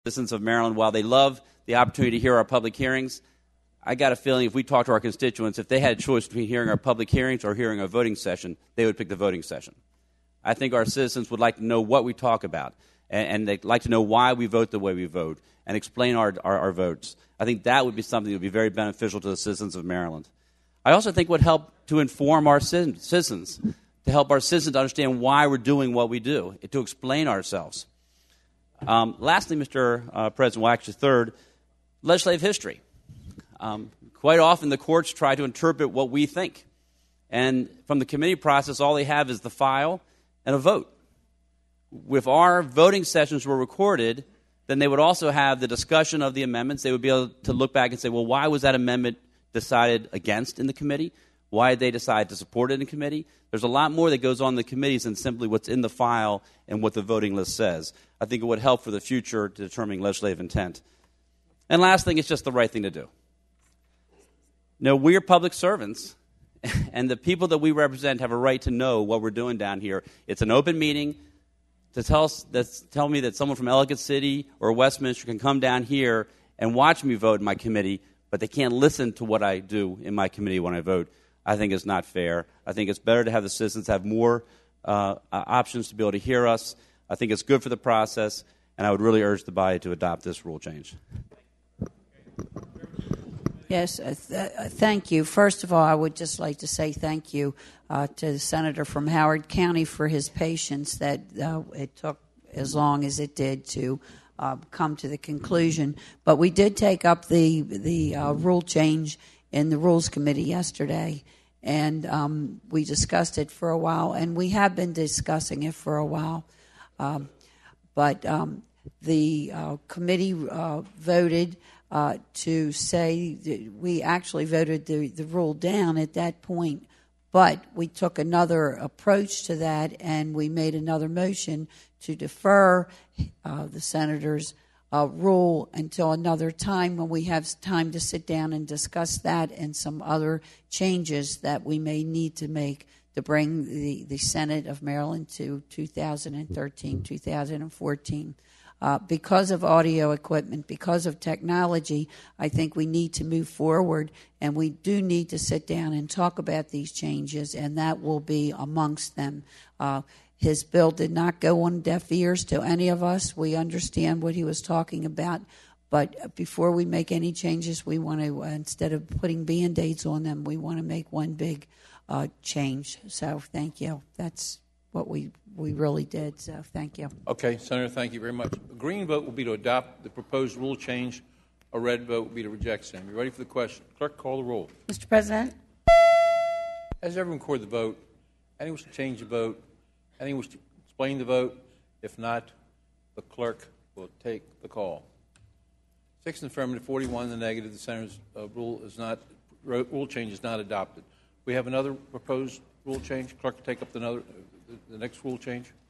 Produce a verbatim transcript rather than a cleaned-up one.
Citizens of Maryland, while they love the opportunity to hear our public hearings, I got a feeling if we talk to our constituents, if they had a choice between hearing our public hearings or hearing a voting session, they would pick the voting session. I think our citizens would like to know what we talk about, and, and they'd like to know why we vote the way we vote and explain our, our, our votes. I think that would be something that would be very beneficial to the citizens of Maryland. I also think it would help to inform our citizens, to help our citizens understand why we're doing what we do, to explain ourselves. Um, lastly, Mister Uh, President, well, actually third, legislative history. Um, quite often the courts try to interpret what we think. And from the committee process, all they have is the file and a vote. If our voting sessions were recorded, then they would also have the discussion of the amendments. They would be able to look back and say, well, why was that amendment decided against in the committee? Why did they decide to support it in committee? There's a lot more that goes on in the committees than simply what's in the file and what the voting list says. I think it would help for the future to determining legislative intent. And last thing, it's just the right thing to do. No, we're public servants, and the people that we represent have a right to know what we're doing down here. It's an open meeting. To tell us, that's, tell me that someone from Ellicott City or Westminster can come down here and watch me vote in my committee, but they can't listen to what I do in my committee when I vote, I think is not fair. I think it's better to have the citizens have more uh, options to be able to hear us. I think it's good for the process, and I would really urge the body to adopt this rule change. Yes, uh, th- uh, thank you. First of all, I would just like to say thank you uh, to the senator from Howard County for his patience that uh, it took as long as it did to uh, come to the conclusion. But we did take up the, the uh, rule change in the Rules Committee yesterday, and um, we discussed it for a while, and we have been discussing it for a while. Um, but um, the uh, committee uh, voted uh, to say that we actually voted the, the rule down at that point, but we took another approach to that, and we made another motion to defer uh, the senator's Uh, rule until another time when we have time to sit down and discuss that and some other changes that we may need to make to bring the, the Senate of Maryland to two thousand thirteen, two thousand fourteen. Uh, because of audio equipment, because of technology, I think we need to move forward, and we do need to sit down and talk about these changes, and that will be amongst them. Uh, His bill did not go on deaf ears to any of us. We understand what he was talking about. But before we make any changes, we want to, uh, instead of putting Band-Aids on them, we want to make one big uh, change. So thank you. That's what we, we really did. So thank you. Okay, Senator, thank you very much. A green vote will be to adopt the proposed rule change. A red vote will be to reject same. You ready for the question? Clerk, call the roll. Mister President? Has everyone recorded the vote? Anyone wish to change the vote? Anyone wish to explain the vote? If not, the clerk will take the call. Six in the affirmative, forty-one in the negative. The senator's uh, rule is not rule change is not adopted. We have another proposed rule change. Clerk will take up the, another, the, the next rule change.